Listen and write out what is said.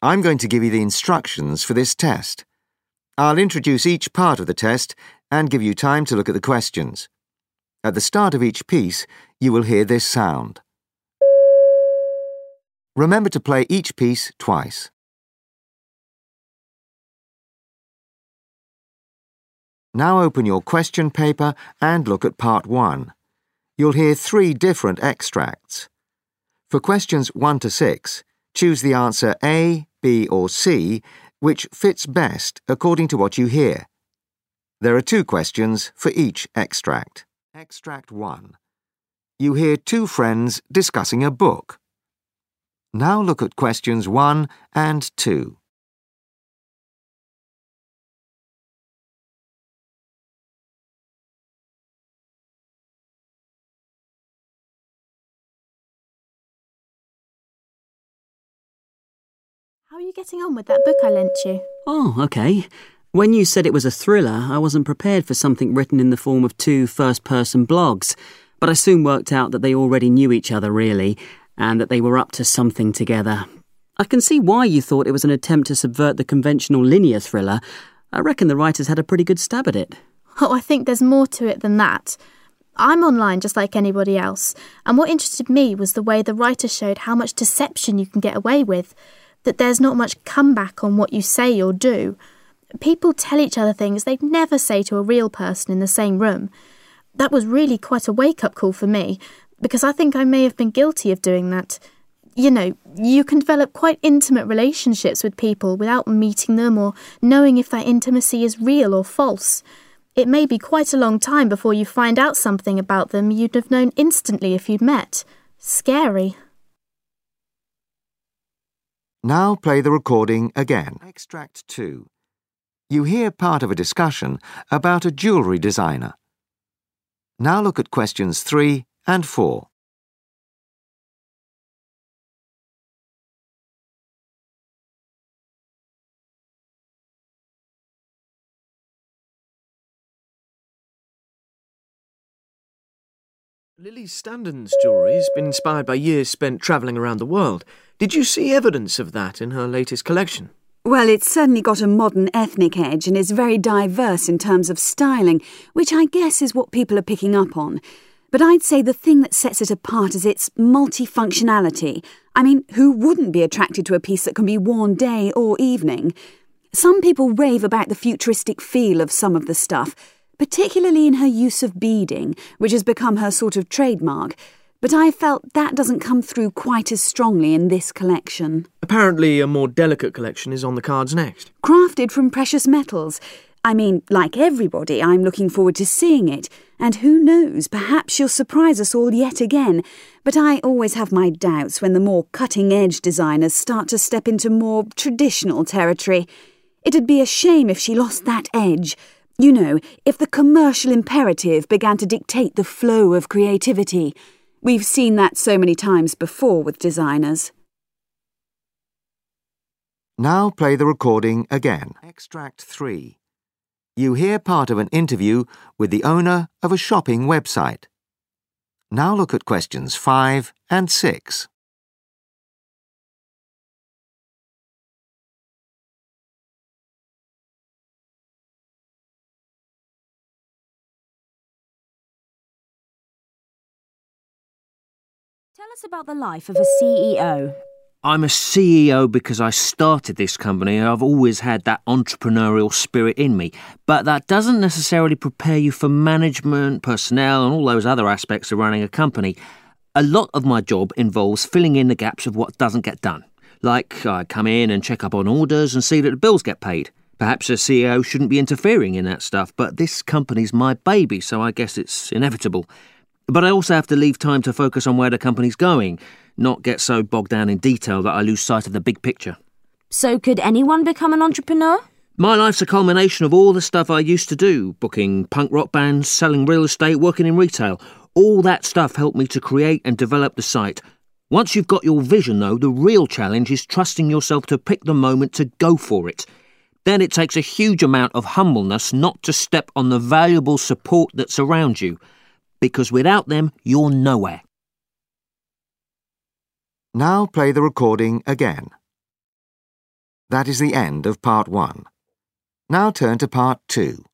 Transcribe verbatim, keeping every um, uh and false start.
I'm going to give you the instructions for this test. I'll introduce each part of the test and give you time to look at the questions. At the start of each piece, you will hear this sound. Remember to play each piece twice. Now open your question paper and look at part one. You'll hear three different extracts. For questions one to six, choose the answer A, B or C, which fits best according to what you hear. There are two questions for each extract. Extract one. You hear two friends discussing a book. Now look at questions one and two. How are you getting on with that book I lent you? Oh, OK. When you said it was a thriller, I wasn't prepared for something written in the form of two first-person blogs, but I soon worked out that they already knew each other, really, and that they were up to something together. I can see why you thought it was an attempt to subvert the conventional linear thriller. I reckon the writers had a pretty good stab at it. Oh, I think there's more to it than that. I'm online just like anybody else, and what interested me was the way the writer showed how much deception you can get away with, that there's not much comeback on what you say or do. People tell each other things they'd never say to a real person in the same room. That was really quite a wake-up call for me, because I think I may have been guilty of doing that. You know, you can develop quite intimate relationships with people without meeting them or knowing if that intimacy is real or false. It may be quite a long time before you find out something about them you'd have known instantly if you'd met. Scary. Now play the recording again. Extract two. You hear part of a discussion about a jewellery designer. Now look at questions three and four. Lily Standon's jewellery has been inspired by years spent travelling around the world. Did you see evidence of that in her latest collection? Well, it's certainly got a modern ethnic edge and is very diverse in terms of styling, which I guess is what people are picking up on. But I'd say the thing that sets it apart is its multifunctionality. I mean, who wouldn't be attracted to a piece that can be worn day or evening? Some people rave about the futuristic feel of some of the stuff, particularly in her use of beading, which has become her sort of trademark. But I felt that doesn't come through quite as strongly in this collection. Apparently a more delicate collection is on the cards next. Crafted from precious metals. I mean, like everybody, I'm looking forward to seeing it. And who knows, perhaps she'll surprise us all yet again. But I always have my doubts when the more cutting-edge designers start to step into more traditional territory. It'd be a shame if she lost that edge. You know, if the commercial imperative began to dictate the flow of creativity. We've seen that so many times before with designers. Now play the recording again. Extract three. You hear part of an interview with the owner of a shopping website. Now look at questions five and six. Tell us about the life of a C E O. I'm a C E O because I started this company and I've always had that entrepreneurial spirit in me. But that doesn't necessarily prepare you for management, personnel and all those other aspects of running a company. A lot of my job involves filling in the gaps of what doesn't get done. Like I come in and check up on orders and see that the bills get paid. Perhaps a C E O shouldn't be interfering in that stuff, but this company's my baby, so I guess it's inevitable. But I also have to leave time to focus on where the company's going, not get so bogged down in detail that I lose sight of the big picture. So could anyone become an entrepreneur? My life's a culmination of all the stuff I used to do, booking punk rock bands, selling real estate, working in retail. All that stuff helped me to create and develop the site. Once you've got your vision, though, the real challenge is trusting yourself to pick the moment to go for it. Then it takes a huge amount of humbleness not to step on the valuable support that's around you. Because without them, you're nowhere. Now play the recording again. That is the end of part one. Now turn to part two.